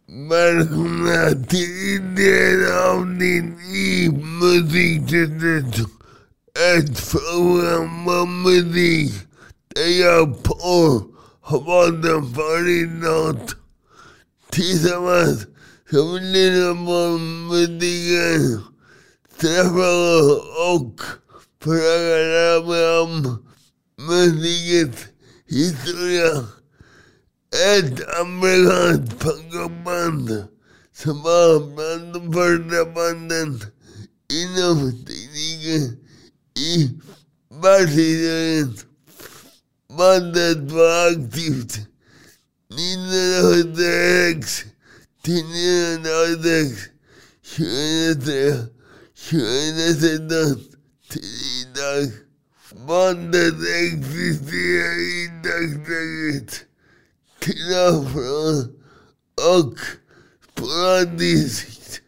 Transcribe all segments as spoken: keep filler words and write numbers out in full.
Välkomna till det avsnitt i Musikhuset. Ett program om musik där jag på har valt att föreslå tillsammans som lyssnar på musiken, träffar och försöker lära mig om musikens historia. Ett amerikanskt punkband som var bland de första banden inom tekniken i världshistorien. Bandet var aktivt nittonhundrasjuttiosex till nittonhundraåttiosex, tjugohundratre, tjugohundrasexton till idag. Bandet existerar i dagsläget till och från och sporadiskt.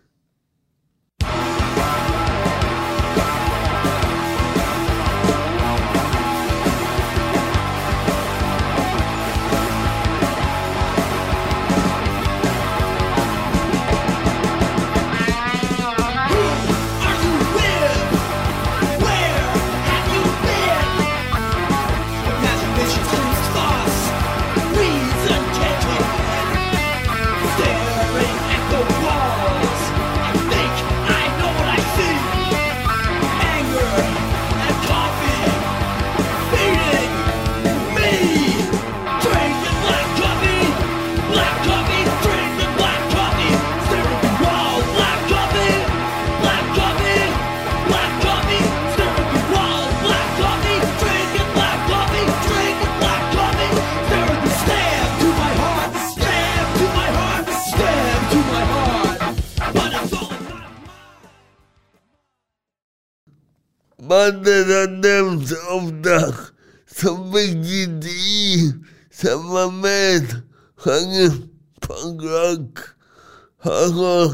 Bandet har nämnts ofta som viktigt i samband med genren punkrock. Har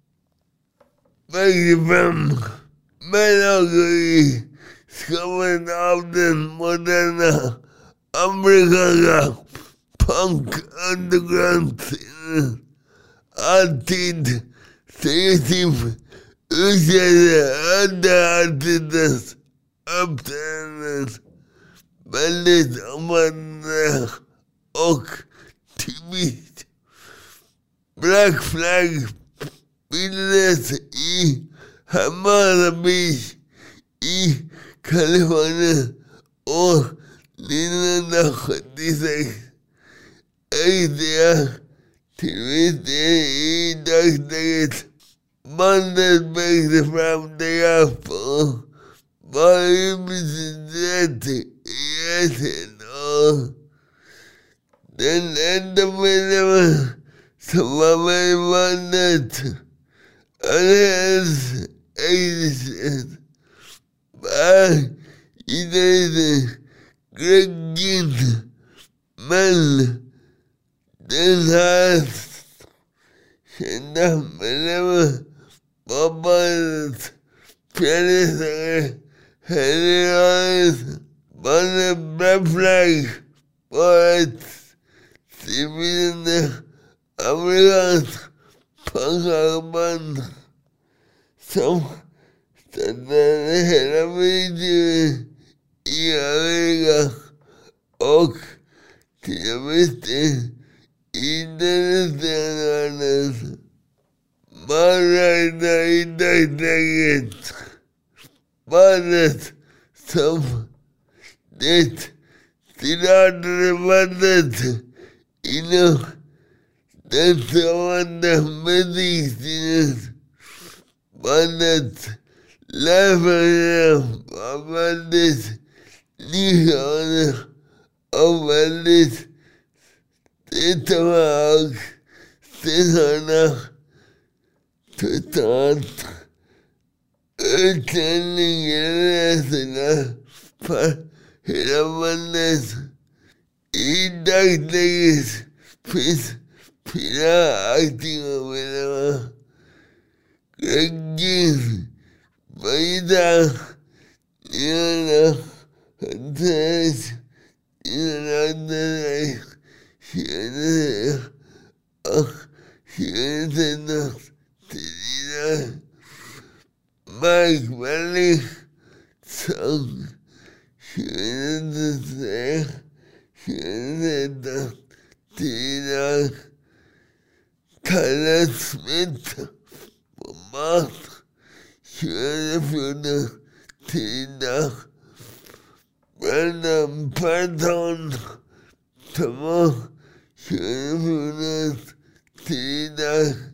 fem men också i skapen av den moderna amerikanska punk-underground-scenen alltid stereotyp utgör andra artisters uppträdanden väldigt omfattande och typiskt. Black Flag bildades i Hamada Beach i Kalifornien år nittonhundrasjuttiosex. Ägde till viss del i dagsläget. Bandet växte fram där jag på var universitet i Essen och den enda medlemmen som var med i bandet, Andreas Eidstedt, var gitarristen Greg Ginn, men den här kända medlemmen var bandet fjärde sångare Henry Rollins. Bandet Black Flag var ett civilt amerikanskt punkband som startade hela musiken i Amerika och till och med i den världen. Man räknar i dagsläget bandet som det tillhörande bandet inom den stående musikstilen. Bandet Live var väldigt nyhörande och väldigt täta och stenhårda. Totalt utlänningen resorna för hela bandet. I dagsläget finns fyra aktiva medlemmar. Greg Ginn på gitarr, nittonhundrasjuttiosex, nittonhundraåttiosex, och Siendo tenida más vale son siendo siendo tenida conocimiento más siendo tenida random pardon tomó siendo tenida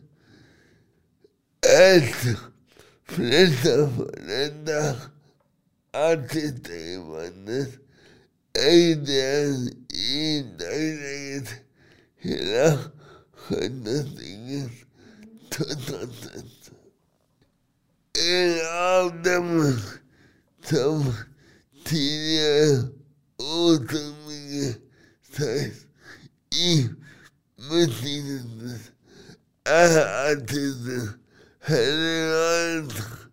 esto frente frente antes de manos ideas y ideas y la conocimiento todo esto el átomo somos tiene otro y metidos antes de generar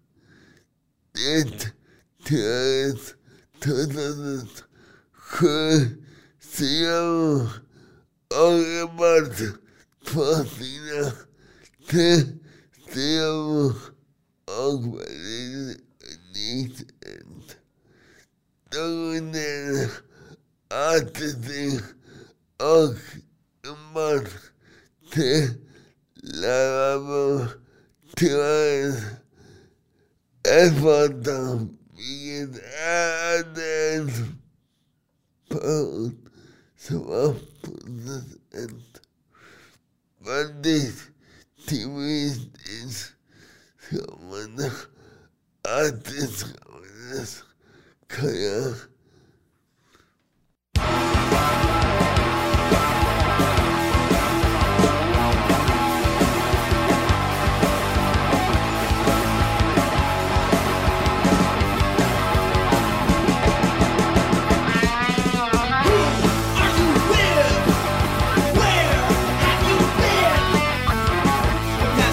esto tienes todas las cosas se llaman ocupadas fáciles que se llaman ocupadas donde antes de ocupar te lavamos te vas es falta y adentro por su apuntamento Mondays Tuesdays semana antes semanas kaya Now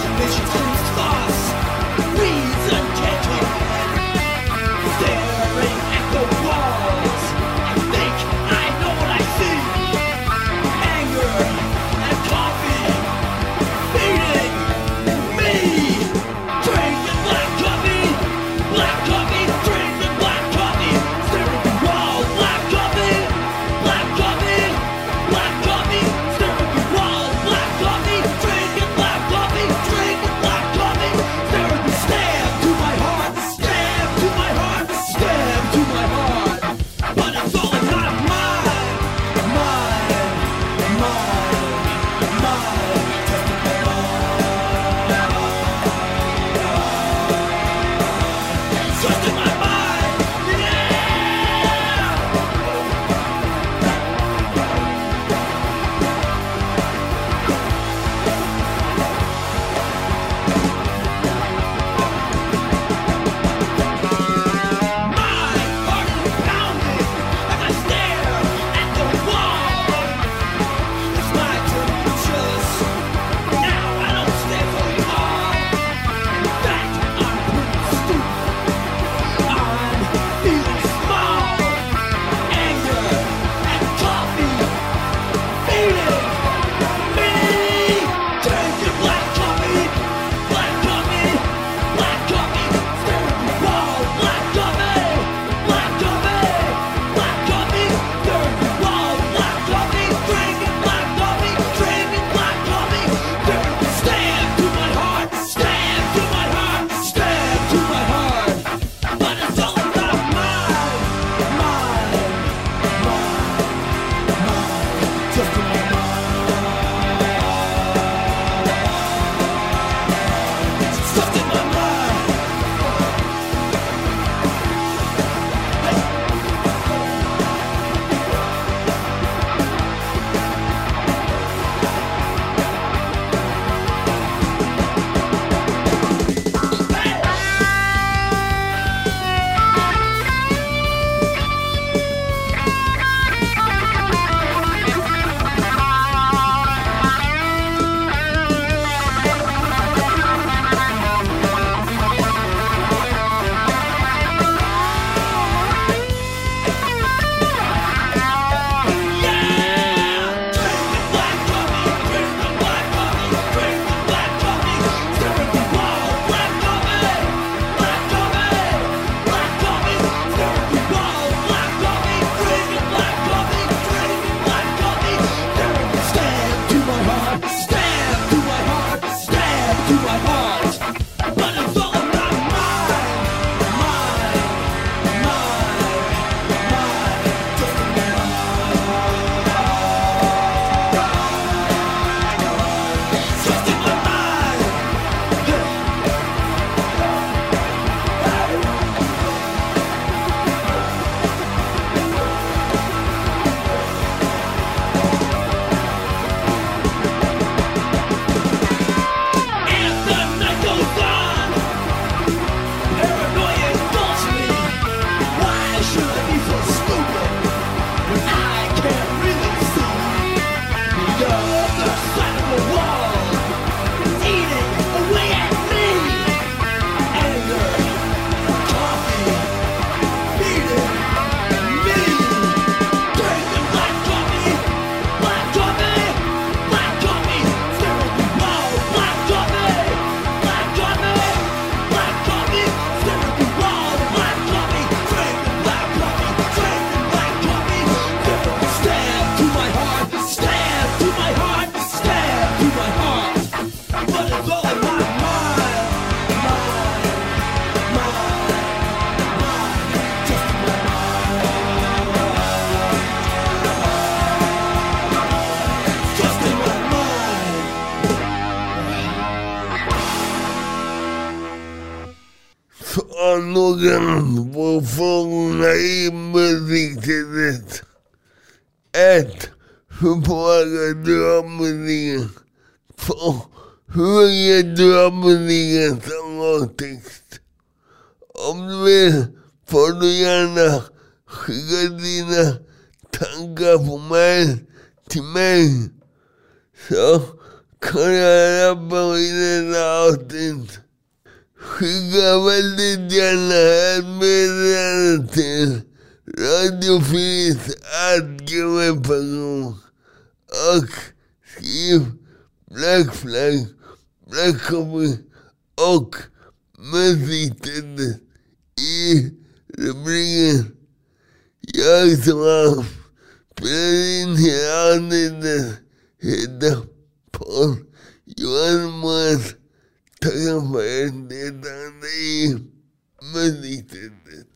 Anogan på frågorna i musiktedet. ett. Hur påverkar drömmusiken? två. Hur ger drömmusiken sångtext? Om du vill får du gärna skicka dina tankar på mig till mig. Så kan jag rappa i detta avsnitt. Skicka väldigt gärna ett meddelande till radiofis at gmail punkt com och skriv Black Flag, Black Coffee och musiktedet i rubriken. Jag som har spelat in hela avsnittet heter Paul Johan Måns. Tack för deltagande i musiktedet.